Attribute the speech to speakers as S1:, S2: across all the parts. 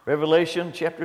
S1: Revelation chapter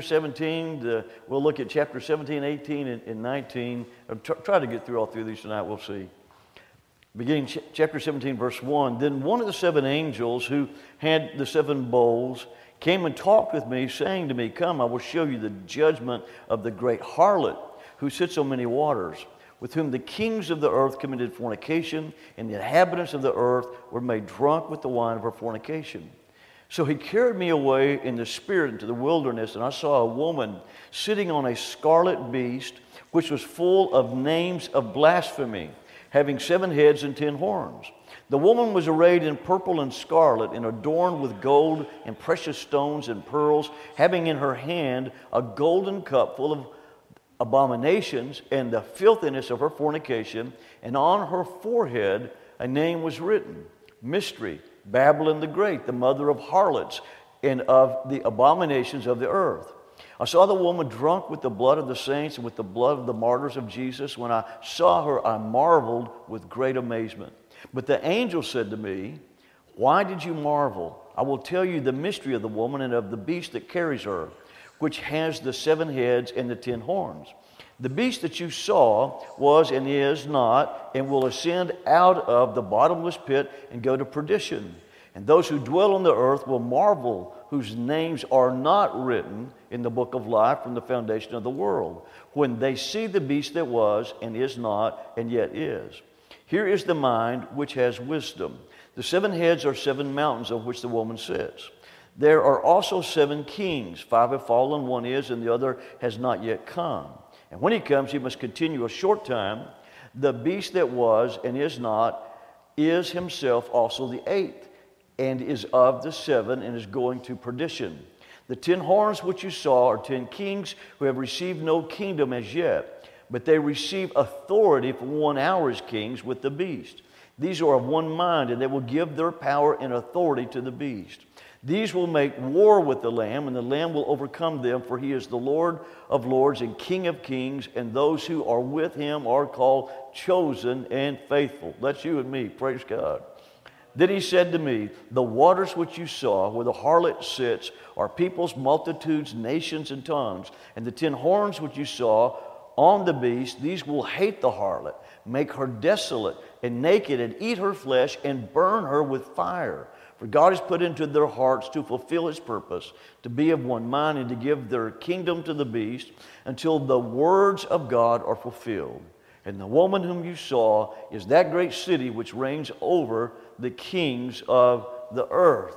S1: 17, we'll look at chapter 17, 18, and 19. I'll try to get through all three of these tonight, we'll see. Beginning chapter 17, verse 1, Then one of the seven angels who had the seven bowls came and talked with me, saying to me, Come, I will show you the judgment of the great harlot who sits on many waters, with whom the kings of the earth committed fornication, and the inhabitants of the earth were made drunk with the wine of her fornication. So he carried me away in the spirit into the wilderness, and I saw a woman sitting on a scarlet beast, which was full of names of blasphemy, having 7 heads and 10 horns. The woman was arrayed in purple and scarlet, and adorned with gold and precious stones and pearls, having in her hand a golden cup full of abominations and the filthiness of her fornication, and on her forehead a name was written, Mystery, Babylon the Great, the mother of harlots and of the abominations of the earth. I saw the woman drunk with the blood of the saints and with the blood of the martyrs of Jesus. When I saw her, I marveled with great amazement. But the angel said to me, Why did you marvel? I will tell you the mystery of the woman and of the beast that carries her, which has the 7 heads and the 10 horns. The beast that you saw was and is not, and will ascend out of the bottomless pit and go to perdition. And those who dwell on the earth will marvel, whose names are not written in the book of life from the foundation of the world, when they see the beast that was and is not and yet is. Here is the mind which has wisdom. The 7 heads are 7 mountains on which the woman sits. There are also 7 kings. 5 have fallen, 1 is, and the other has not yet come. And when he comes, he must continue a short time. The beast that was and is not is himself also the 8th, and is of the 7, and is going to perdition. The 10 horns which you saw are 10 kings who have received no kingdom as yet, but they receive authority for 1 hour as kings with the beast. These are of one mind, and they will give their power and authority to the beast. These will make war with the Lamb, and the Lamb will overcome them, for he is the Lord of lords and King of kings, and those who are with him are called chosen and faithful. That's you and me, praise God. Then he said to me, The waters which you saw, where the harlot sits, are peoples, multitudes, nations, and tongues. And the 10 horns which you saw on the beast, these will hate the harlot, make her desolate and naked, and eat her flesh, and burn her with fire. For God has put into their hearts to fulfill his purpose, to be of one mind, and to give their kingdom to the beast, until the words of God are fulfilled. And the woman whom you saw is that great city which reigns over the kings of the earth.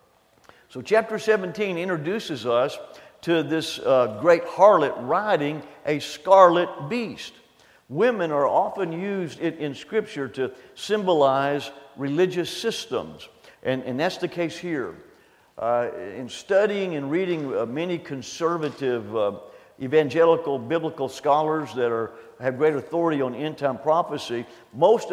S1: So chapter 17 introduces us to this great harlot riding a scarlet beast. Women are often used in Scripture to symbolize religious systems. And that's the case here. In studying and reading many conservative evangelical biblical scholars that have great authority on end-time prophecy, most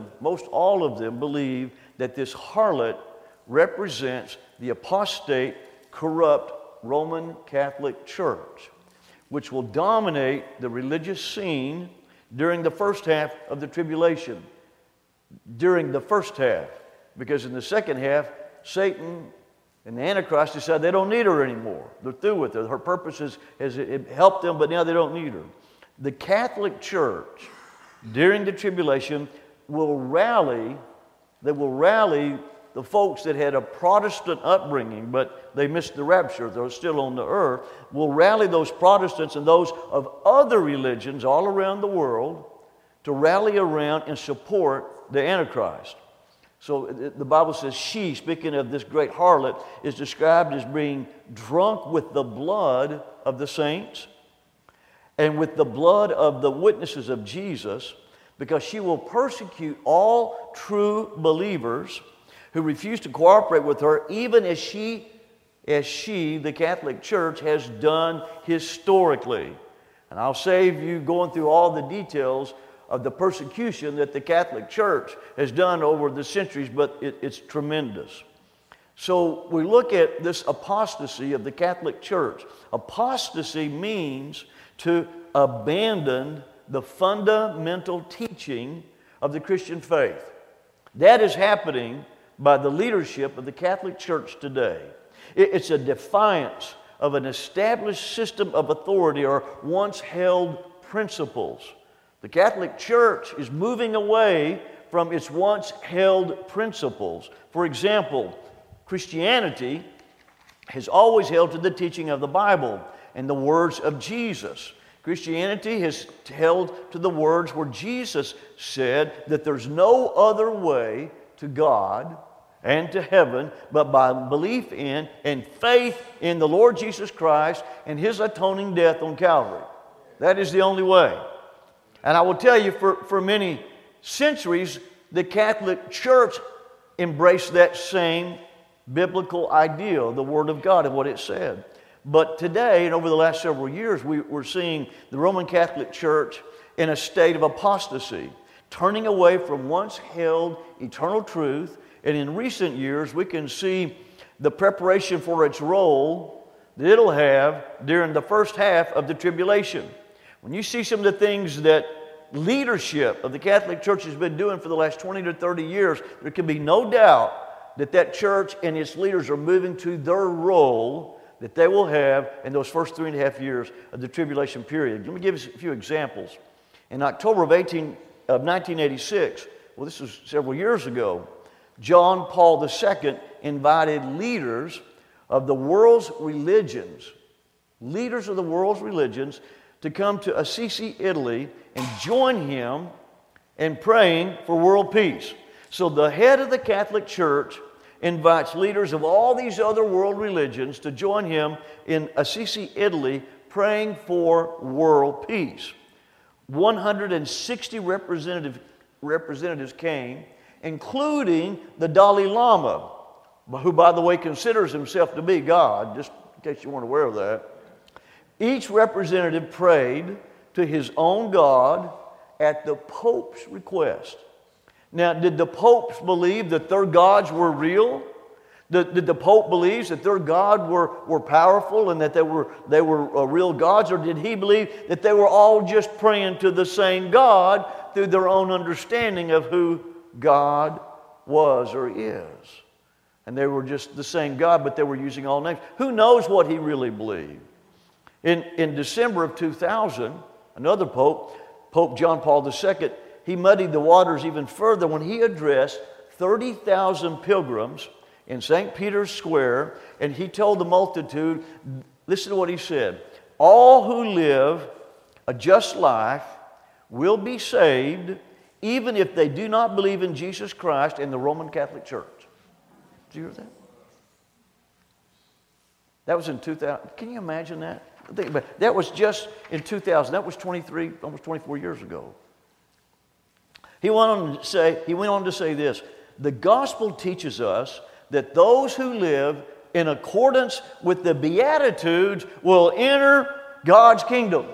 S1: all of them believe that this harlot represents the apostate, corrupt Roman Catholic Church, which will dominate the religious scene during the first half of the tribulation. During the first half. Because in the second half, Satan and the Antichrist decide they don't need her anymore. They're through with her. Her purpose has helped them, but now they don't need her. The Catholic Church, during the tribulation, will rally the folks that had a Protestant upbringing, but they missed the rapture. They're still on the earth. Will rally those Protestants and those of other religions all around the world to rally around and support the Antichrist. So the Bible says she, speaking of this great harlot, is described as being drunk with the blood of the saints and with the blood of the witnesses of Jesus, because she will persecute all true believers who refuse to cooperate with her, even as she, the Catholic Church, has done historically. And I'll save you going through all the details of the persecution that the Catholic Church has done over the centuries, but it's tremendous. So we look at this apostasy of the Catholic Church. Apostasy means to abandon the fundamental teaching of the Christian faith. That is happening by the leadership of the Catholic Church today. It's a defiance of an established system of authority or once held principles. The Catholic Church is moving away from its once held principles. For example, Christianity has always held to the teaching of the Bible and the words of Jesus. Christianity has held to the words where Jesus said that there's no other way to God and to heaven but by belief in and faith in the Lord Jesus Christ and His atoning death on Calvary. That is the only way. And I will tell you, for many centuries, the Catholic Church embraced that same biblical ideal, the Word of God and what it said. But today, and over the last several years, we're seeing the Roman Catholic Church in a state of apostasy, turning away from once held eternal truth. And in recent years, we can see the preparation for its role that it'll have during the first half of the tribulation. When you see some of the things that leadership of the Catholic Church has been doing for the last 20 to 30 years, there can be no doubt that church and its leaders are moving to their role that they will have in those first 3.5 years of the tribulation period. Let me give you a few examples. In October of 1986, well, this was several years ago, John Paul II invited leaders of the world's religions, to come to Assisi, Italy, and join him in praying for world peace. So the head of the Catholic Church invites leaders of all these other world religions to join him in Assisi, Italy, praying for world peace. 160 representatives came, including the Dalai Lama, who, by the way, considers himself to be God, just in case you weren't aware of that. Each representative prayed to his own God at the Pope's request. Now, did the popes believe that their gods were real? Did the Pope believe that their God were powerful and that they were real gods? Or did he believe that they were all just praying to the same God through their own understanding of who God was or is? And they were just the same God, but they were using all names. Who knows what he really believed? In December of 2000, another Pope, Pope John Paul II, he muddied the waters even further when he addressed 30,000 pilgrims in St. Peter's Square, and he told the multitude, listen to what he said, all who live a just life will be saved even if they do not believe in Jesus Christ and the Roman Catholic Church. Did you hear that? That was in 2000. Can you imagine that? Think about it. That was just in 2000. That was 23, almost 24 years ago. He went on to say this, the gospel teaches us that those who live in accordance with the Beatitudes will enter God's kingdom.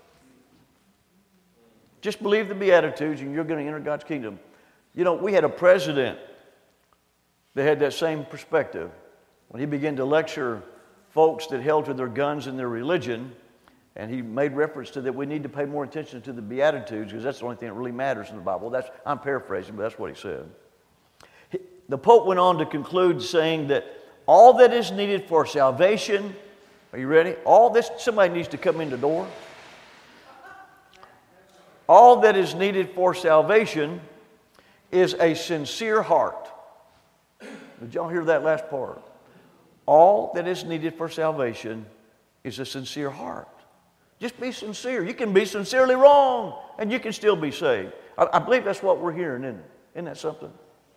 S1: Just believe the Beatitudes and you're going to enter God's kingdom. You know, we had a president that had that same perspective. When he began to lecture folks that held to their guns and their religion, and he made reference to that we need to pay more attention to the Beatitudes because that's the only thing that really matters in the Bible. I'm paraphrasing, but that's what he said. The Pope went on to conclude saying that all that is needed for salvation, are you ready? Somebody needs to come in the door. All that is needed for salvation is a sincere heart. Did y'all hear that last part? All that is needed for salvation is a sincere heart. Just be sincere. You can be sincerely wrong, and you can still be saved. I believe that's what we're hearing, isn't it? Isn't that something?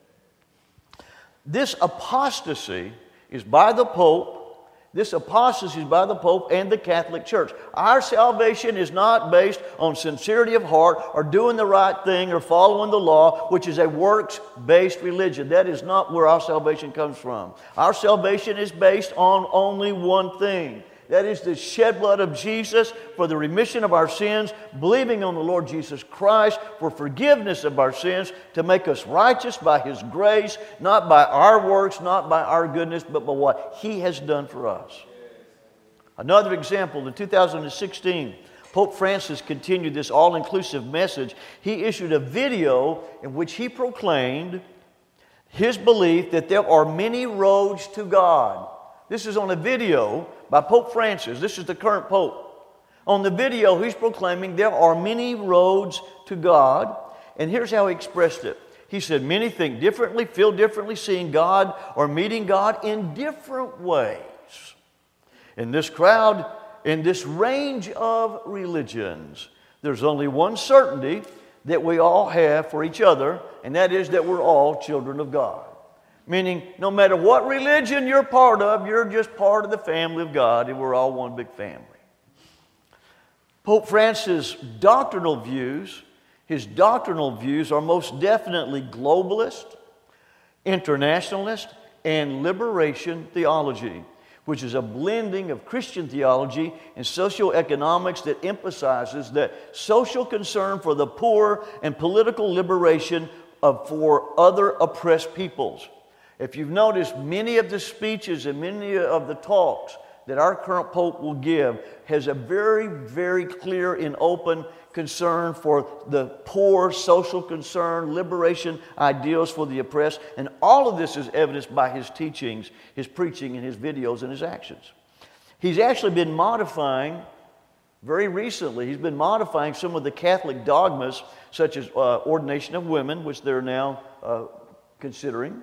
S1: This apostasy is by the Pope. This apostasy is by the Pope and the Catholic Church. Our salvation is not based on sincerity of heart or doing the right thing or following the law, which is a works-based religion. That is not where our salvation comes from. Our salvation is based on only one thing. That is the shed blood of Jesus for the remission of our sins, believing on the Lord Jesus Christ for forgiveness of our sins, to make us righteous by His grace, not by our works, not by our goodness, but by what He has done for us. Another example, in 2016, Pope Francis continued this all-inclusive message. He issued a video in which he proclaimed his belief that there are many roads to God. This is on a video by Pope Francis. This is the current Pope. On the video, he's proclaiming there are many roads to God. And here's how he expressed it. He said, many think differently, feel differently, seeing God or meeting God in different ways. In this crowd, in this range of religions, there's only one certainty that we all have for each other, and that is that we're all children of God. Meaning, no matter what religion you're part of, you're just part of the family of God, and we're all one big family. Pope Francis' doctrinal views, his doctrinal views are most definitely globalist, internationalist, and liberation theology, which is a blending of Christian theology and socioeconomics that emphasizes that social concern for the poor and political liberation for other oppressed peoples. If you've noticed, many of the speeches and many of the talks that our current Pope will give has a very, very clear and open concern for the poor, social concern, liberation ideals for the oppressed. And all of this is evidenced by his teachings, his preaching, and his videos and his actions. He's actually been modifying, very recently, he's been modifying some of the Catholic dogmas, such as ordination of women, which they're now considering.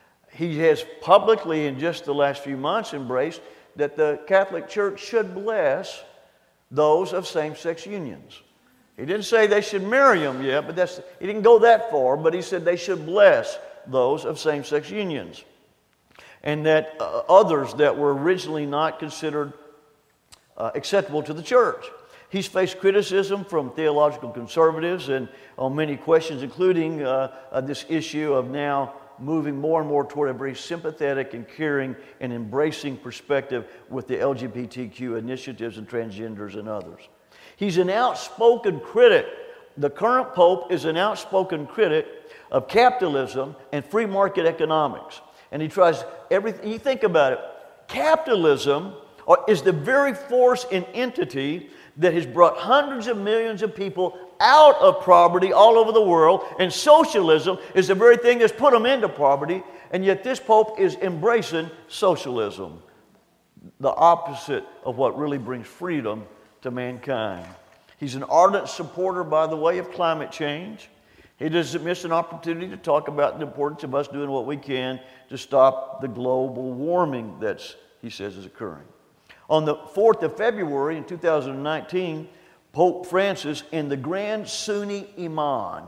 S1: He has publicly, in just the last few months, embraced that the Catholic Church should bless those of same-sex unions. He didn't say they should marry them yet, but he didn't go that far, but he said they should bless those of same-sex unions. And that others that were originally not considered acceptable to the church. He's faced criticism from theological conservatives and on many questions, including this issue of now moving more and more toward a very sympathetic and caring and embracing perspective with the LGBTQ initiatives and transgenders and others. He's an outspoken critic. The current Pope is an outspoken critic of capitalism and free market economics. And he tries everything. You think about it. Capitalism is the very force and entity that has brought hundreds of millions of people out of poverty all over the world, and socialism is the very thing that's put them into poverty, and yet this Pope is embracing socialism, the opposite of what really brings freedom to mankind. He's an ardent supporter, by the way, of climate change. He doesn't miss an opportunity to talk about the importance of us doing what we can to stop the global warming that's, he says, is occurring. On the 4th of February in 2019, Pope Francis in the Grand Sunni Imam.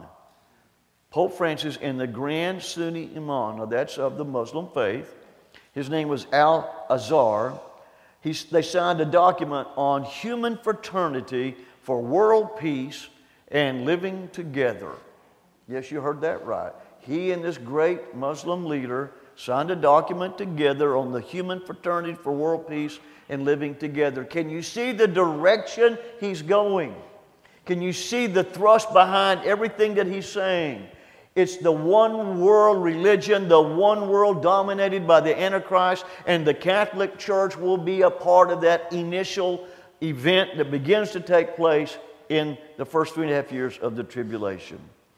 S1: Pope Francis in the Grand Sunni Imam. Now that's of the Muslim faith. His name was Al-Azhar. They signed a document on human fraternity for world peace and living together. Yes, you heard that right. He and this great Muslim leader signed a document together on the human fraternity for world peace and living together. Can you see the direction he's going? Can you see the thrust behind everything that he's saying? It's the one world religion, the one world dominated by the Antichrist, and the Catholic Church will be a part of that initial event that begins to take place in the first 3.5 years of the tribulation.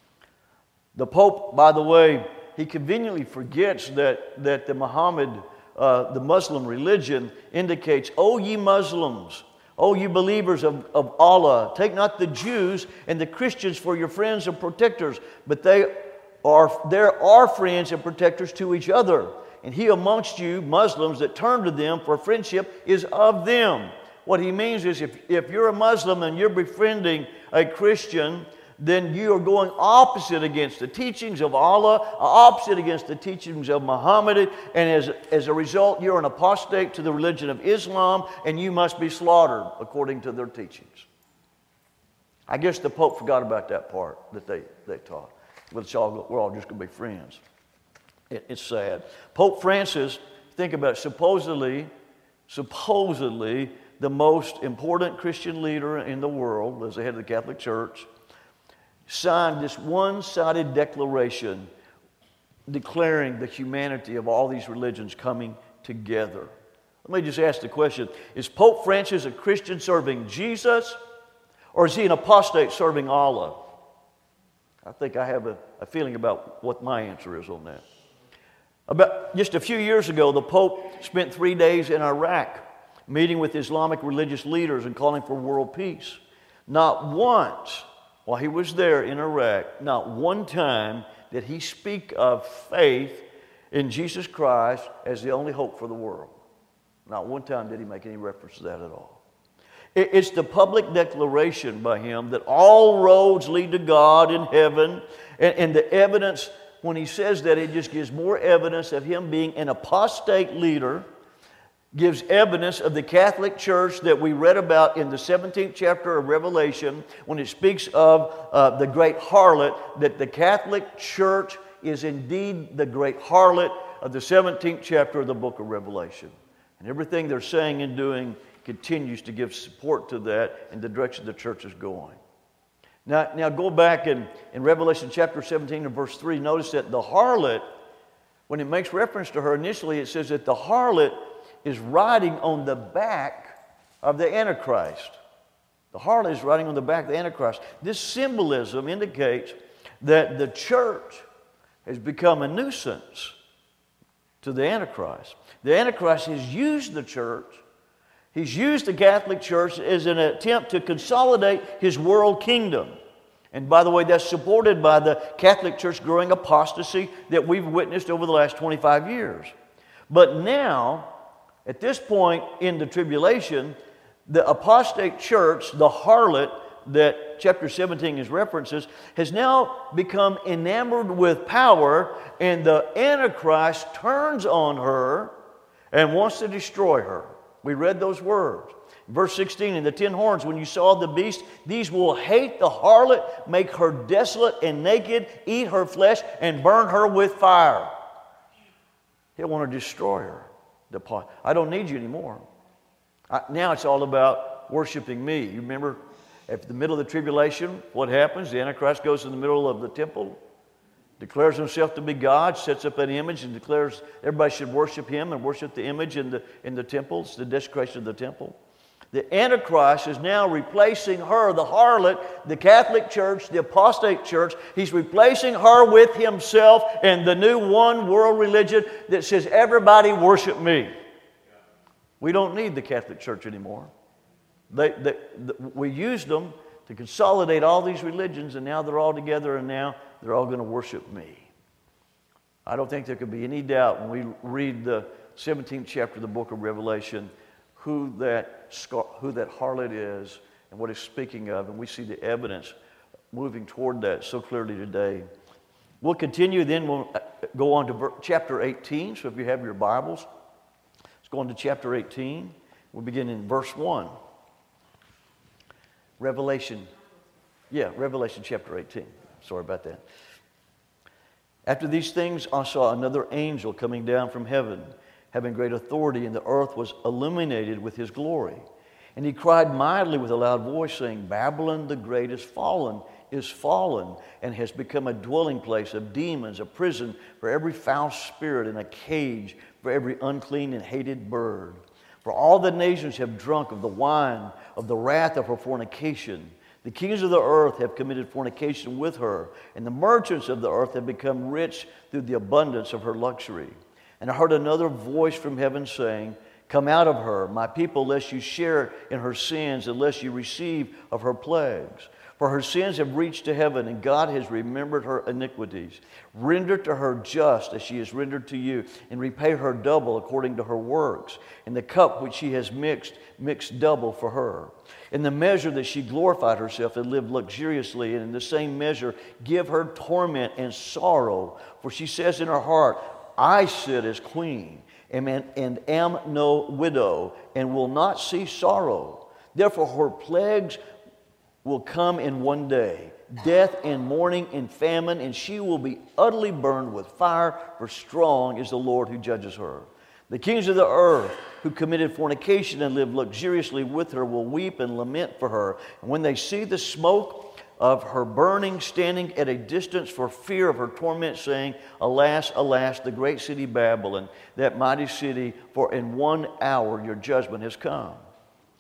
S1: The Pope, by the way, he conveniently forgets that the Muhammad, the Muslim religion, indicates, "O ye Muslims, O you believers of Allah, take not the Jews and the Christians for your friends and protectors, but there are friends and protectors to each other. And he amongst you, Muslims, that turn to them for friendship is of them." What he means is if you're a Muslim and you're befriending a Christian, then you are going opposite against the teachings of Allah, opposite against the teachings of Muhammad, and as a result, you're an apostate to the religion of Islam, and you must be slaughtered according to their teachings. I guess the Pope forgot about that part that they taught. We're all just going to be friends. It's sad. Pope Francis, think about it, supposedly the most important Christian leader in the world as the head of the Catholic Church, signed this one-sided declaration declaring the humanity of all these religions coming together. Let me just ask the question, is Pope Francis a Christian serving Jesus, or is he an apostate serving Allah? I think I have a feeling about what my answer is on that. About just a few years ago, the Pope spent 3 days in Iraq meeting with Islamic religious leaders and calling for world peace. Not once, while he was there in Iraq, not one time did he speak of faith in Jesus Christ as the only hope for the world. Not one time did he make any reference to that at all. It's the public declaration by him that all roads lead to God in heaven, and the evidence, when he says that, it just gives more evidence of him being an apostate leader, gives evidence of the Catholic Church that we read about in the 17th chapter of Revelation when it speaks of the great harlot, that the Catholic Church is indeed the great harlot of the 17th chapter of the book of Revelation. And everything they're saying and doing continues to give support to that and the direction the church is going. Now go back in Revelation chapter 17 and verse 3. Notice that the harlot, when it makes reference to her initially, it says that the harlot is riding on the back of the Antichrist. The harlot is riding on the back of the Antichrist. This symbolism indicates that the church has become a nuisance to the Antichrist. The Antichrist has used the church. He's used the Catholic Church as an attempt to consolidate his world kingdom. And by the way, that's supported by the Catholic Church growing apostasy that we've witnessed over the last 25 years. But now, at this point in the tribulation, the apostate church, the harlot that chapter 17 is references, has now become enamored with power, and the Antichrist turns on her and wants to destroy her. We read those words. Verse 16, in the 10 horns, when you saw the beast, these will hate the harlot, make her desolate and naked, eat her flesh, and burn her with fire. He'll want to destroy her. I don't need you anymore. Now it's all about worshiping me. You remember at the middle of the tribulation, what happens? The Antichrist goes in the middle of the temple, declares himself to be God, sets up an image and declares everybody should worship him and worship the image in the temple. It's the desecration of the temple. The Antichrist is now replacing her, the harlot, the Catholic Church, the apostate church. He's replacing her with himself and the new one world religion that says everybody worship me. We don't need the Catholic Church anymore. We used them to consolidate all these religions, and now they're all together, and now they're all going to worship me. I don't think there could be any doubt when we read the 17th chapter of the book of Revelation who that harlot is and what it's speaking of, and we see the evidence moving toward that so clearly today. We'll continue, then we'll go on to chapter 18. So if you have your Bibles, let's go on to chapter 18. We'll begin in verse 1. Revelation chapter 18. Sorry about that. After these things, I saw another angel coming down from heaven, having great authority, and the earth was illuminated with his glory. And he cried mightily with a loud voice, saying, Babylon the great is fallen, and has become a dwelling place of demons, a prison for every foul spirit, and a cage for every unclean and hated bird. For all the nations have drunk of the wine of the wrath of her fornication. The kings of the earth have committed fornication with her, and the merchants of the earth have become rich through the abundance of her luxury. And I heard another voice from heaven saying, Come out of her, my people, lest you share in her sins, and lest you receive of her plagues. For her sins have reached to heaven, and God has remembered her iniquities. Render to her just as she has rendered to you, and repay her double according to her works. In the cup which she has mixed double for her. In the measure that she glorified herself and lived luxuriously, and in the same measure give her torment and sorrow. For she says in her heart, I sit as queen, and am no widow, and will not see sorrow. Therefore her plagues will come in one day, death and mourning and famine, and she will be utterly burned with fire, for strong is the Lord who judges her. The kings of the earth who committed fornication and lived luxuriously with her will weep and lament for her. And when they see the smoke of her burning, standing at a distance for fear of her torment, saying, Alas, alas, the great city Babylon, that mighty city, for in 1 hour your judgment has come.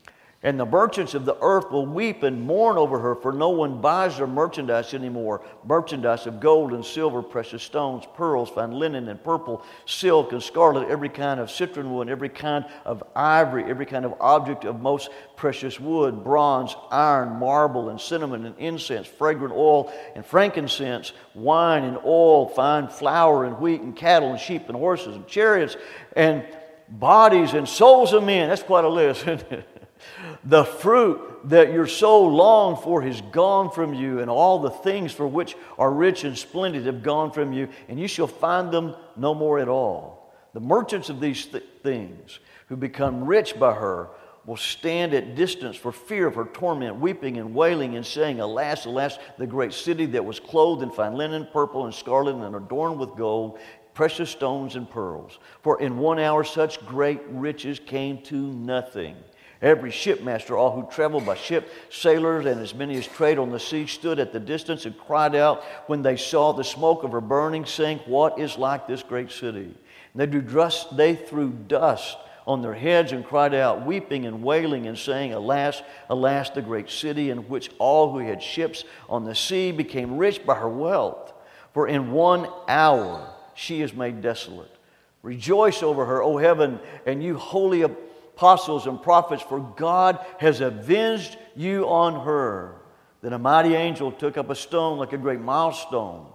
S1: And the merchants of the earth will weep and mourn over her, for no one buys their merchandise anymore. Merchandise of gold and silver, precious stones, pearls, fine linen and purple, silk and scarlet, every kind of citron wood, every kind of ivory, every kind of object of most precious wood, bronze, iron, marble, and cinnamon, and incense, fragrant oil, and frankincense, wine and oil, fine flour and wheat, and cattle and sheep and horses and chariots, and bodies and souls of men. That's quite a list, isn't it? The fruit that your soul longed for has gone from you, and all the things for which are rich and splendid have gone from you, and you shall find them no more at all. The merchants of these things who become rich by her will stand at distance for fear of her torment, weeping and wailing and saying, Alas, alas, the great city that was clothed in fine linen, purple and scarlet, and adorned with gold, precious stones and pearls. For in 1 hour such great riches came to nothing. Every shipmaster, all who traveled by ship, sailors, and as many as trade on the sea, stood at the distance and cried out when they saw the smoke of her burning, saying, What is like this great city? And they threw dust on their heads and cried out, weeping and wailing and saying, Alas, alas, the great city, in which all who had ships on the sea became rich by her wealth. For in 1 hour she is made desolate. Rejoice over her, O heaven, and you holy apostles and prophets, for God has avenged you on her. Then a mighty angel took up a stone like a great millstone,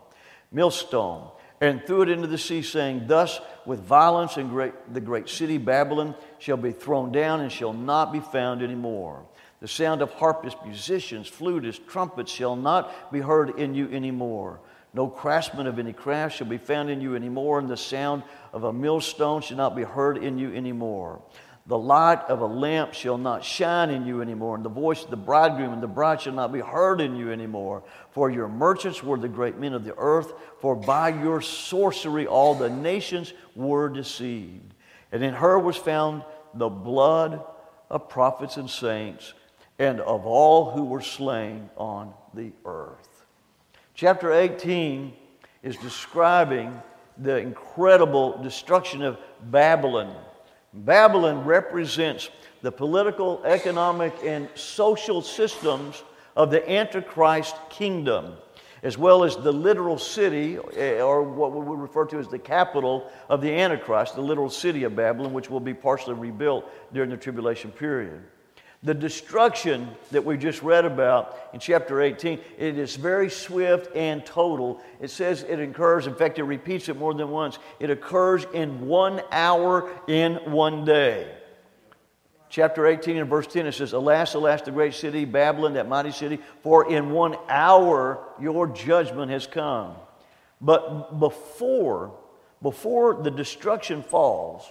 S1: and threw it into the sea, saying, Thus with violence and the great city Babylon shall be thrown down and shall not be found any more. The sound of harpists, musicians, flutists, trumpets shall not be heard in you any more. No craftsman of any craft shall be found in you any more, and the sound of a millstone shall not be heard in you any more. The light of a lamp shall not shine in you anymore, and the voice of the bridegroom and the bride shall not be heard in you anymore. For your merchants were the great men of the earth, for by your sorcery all the nations were deceived. And in her was found the blood of prophets and saints, and of all who were slain on the earth. Chapter 18 is describing the incredible destruction of Babylon. Babylon represents the political, economic, and social systems of the Antichrist kingdom, as well as the literal city, or what we would refer to as the capital of the Antichrist, the literal city of Babylon, which will be partially rebuilt during the tribulation period. The destruction that we just read about in chapter 18, it is very swift and total. It says it occurs, in fact, it repeats it more than once. It occurs in 1 hour in 1 day. Chapter 18 and verse 10, it says, Alas, alas, the great city, Babylon, that mighty city, for in 1 hour your judgment has come. But before the destruction falls,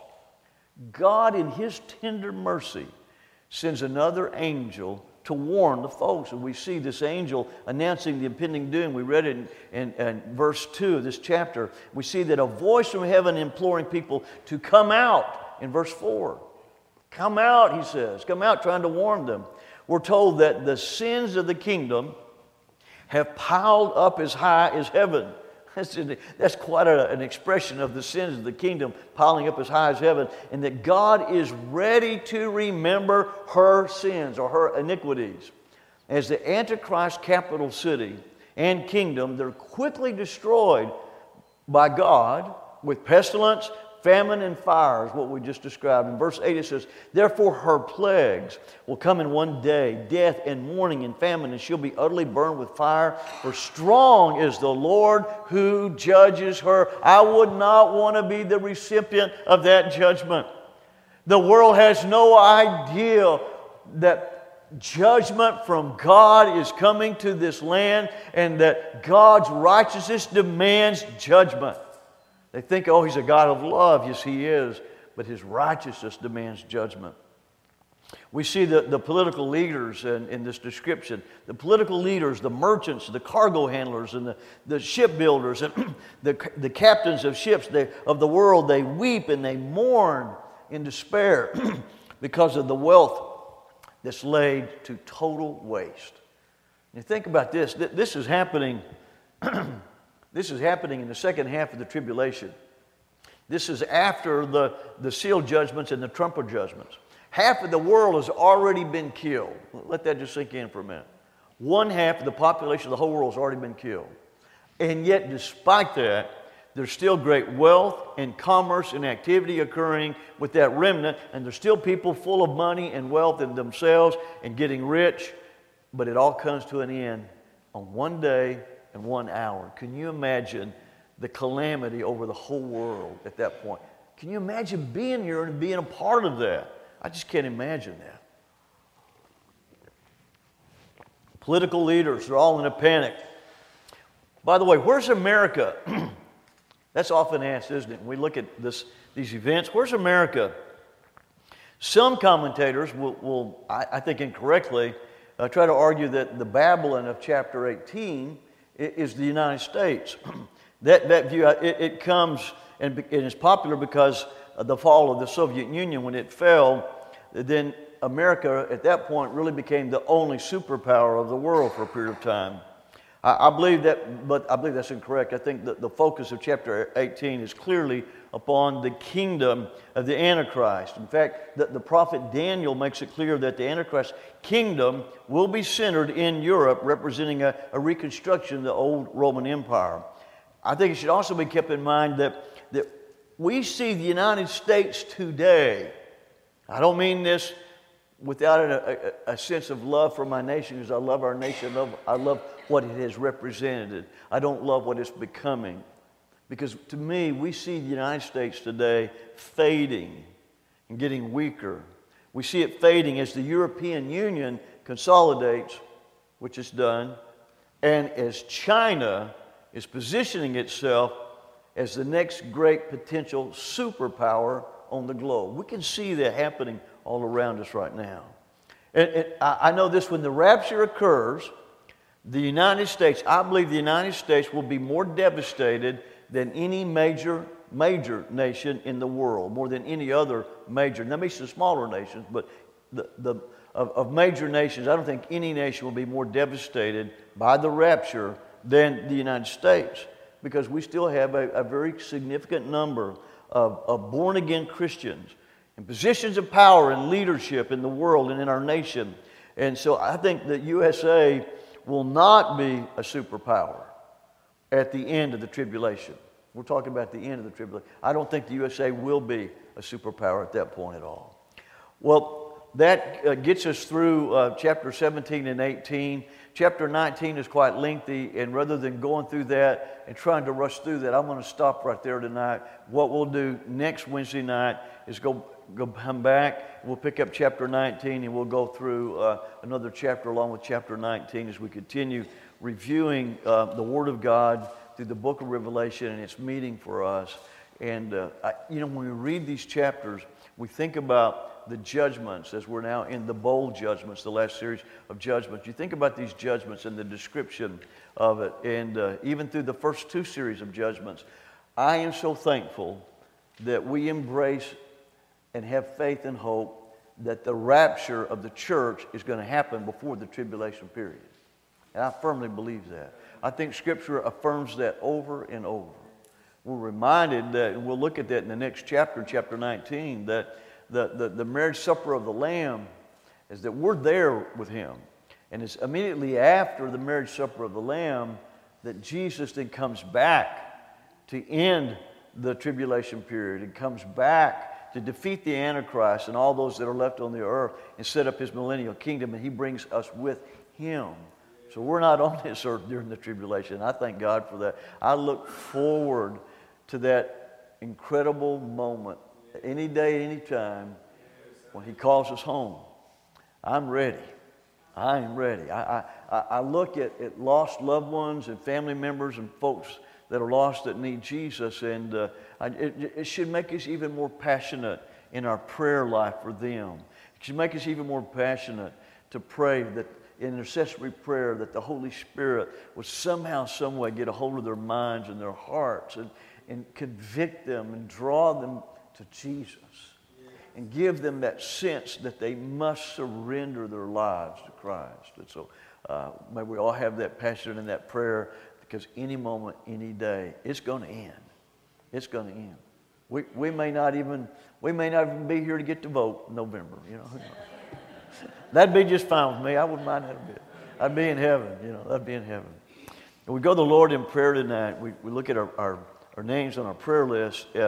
S1: God in His tender mercy sends another angel to warn the folks. And we see this angel announcing the impending doom. We read it in verse 2 of this chapter. We see that a voice from heaven imploring people to come out in verse 4. Come out, he says. Come out, trying to warn them. We're told that the sins of the kingdom have piled up as high as heaven. That's quite an expression of the sins of the kingdom piling up as high as heaven, and that God is ready to remember her sins or her iniquities. As the Antichrist capital city and kingdom, they're quickly destroyed by God with pestilence, famine, and fire is what we just described. In verse 8 it says, Therefore her plagues will come in 1 day, death and mourning and famine, and she'll be utterly burned with fire. For strong is the Lord who judges her. I would not want to be the recipient of that judgment. The world has no idea that judgment from God is coming to this land, and that God's righteousness demands judgment. They think, oh, He's a God of love. Yes, He is. But His righteousness demands judgment. We see the political leaders in this description. The political leaders, the merchants, the cargo handlers, and the shipbuilders, and the captains of ships of the world, they weep and they mourn in despair because of the wealth that's laid to total waste. You think about this. This is happening... This is happening in the second half of the tribulation. This is after the seal judgments and the trumpet judgments. Half of the world has already been killed. Let that just sink in for a minute. One half of the population of the whole world has already been killed. And yet, despite that, there's still great wealth and commerce and activity occurring with that remnant, and there's still people full of money and wealth in themselves and getting rich, but it all comes to an end on one day and 1 hour. Can you imagine the calamity over the whole world at that point? Can you imagine being here and being a part of that? I just can't imagine that. Political leaders are all in a panic. By the way, where's America? That's often asked, isn't it? When we look at these events, where's America? Some commentators will I think incorrectly, try to argue that the Babylon of chapter 18 is the United States. That view, it comes and is popular because of the fall of the Soviet Union. When it fell, then America at that point really became the only superpower of the world for a period of time. I believe that, but I believe that's incorrect. I think that the focus of chapter 18 is clearly upon the kingdom of the Antichrist. In fact, the prophet Daniel makes it clear that the Antichrist kingdom will be centered in Europe, representing a reconstruction of the old Roman Empire. I think it should also be kept in mind that we see the United States today. I don't mean this without a sense of love for my nation, because I love our nation. I love what it has represented. I don't love what it's becoming. Because to me, we see the United States today fading and getting weaker. We see it fading as the European Union consolidates, which it's done, and as China is positioning itself as the next great potential superpower on the globe. We can see that happening all around us right now. And I know this, when the rapture occurs, the United States, I believe the United States will be more devastated than any major nation in the world, more than any other major. There may be some smaller nations, but of major nations, I don't think any nation will be more devastated by the rapture than the United States, because we still have a very significant number of born-again Christians in positions of power and leadership in the world and in our nation. And so I think that USA will not be a superpower at the end of the tribulation. We're talking about the end of the tribulation. I don't think the USA will be a superpower at that point at all. Well, that gets us through chapter 17 and 18. Chapter 19 is quite lengthy, and rather than going through that and trying to rush through that, I'm going to stop right there tonight. What we'll do next Wednesday night is come back. We'll pick up chapter 19, and we'll go through another chapter along with chapter 19 as we continue reviewing the Word of God through the book of Revelation and its meaning for us. And when we read these chapters, we think about the judgments, as we're now in the bowl judgments, the last series of judgments. You think about these judgments and the description of it, and even through the first two series of judgments, I am so thankful that we embrace and have faith and hope that the rapture of the church is going to happen before the tribulation period. And I firmly believe that. I think Scripture affirms that over and over. We're reminded that, and we'll look at that in the next chapter, chapter 19, that the marriage supper of the Lamb is that we're there with Him. And it's immediately after the marriage supper of the Lamb that Jesus then comes back to end the tribulation period and comes back to defeat the Antichrist and all those that are left on the earth and set up His millennial kingdom, and He brings us with Him. So we're not on this earth during the tribulation. I thank God for that. I look forward to that incredible moment any day, any time when He calls us home. I'm ready. I am ready. I look at lost loved ones and family members and folks that are lost that need Jesus, and it should make us even more passionate in our prayer life for them. It should make us even more passionate to pray that intercessory prayer, that the Holy Spirit would somehow, some way get a hold of their minds and their hearts and convict them and draw them to Jesus and give them that sense that they must surrender their lives to Christ. And so may we all have that passion and that prayer, because any moment, any day, it's going to end. It's going to end. We may not even be here to get to vote in November. That'd be just fine with me. I wouldn't mind that a bit. I'd be in heaven. I'd be in heaven. And we go to the Lord in prayer tonight. We look at our names on our prayer list.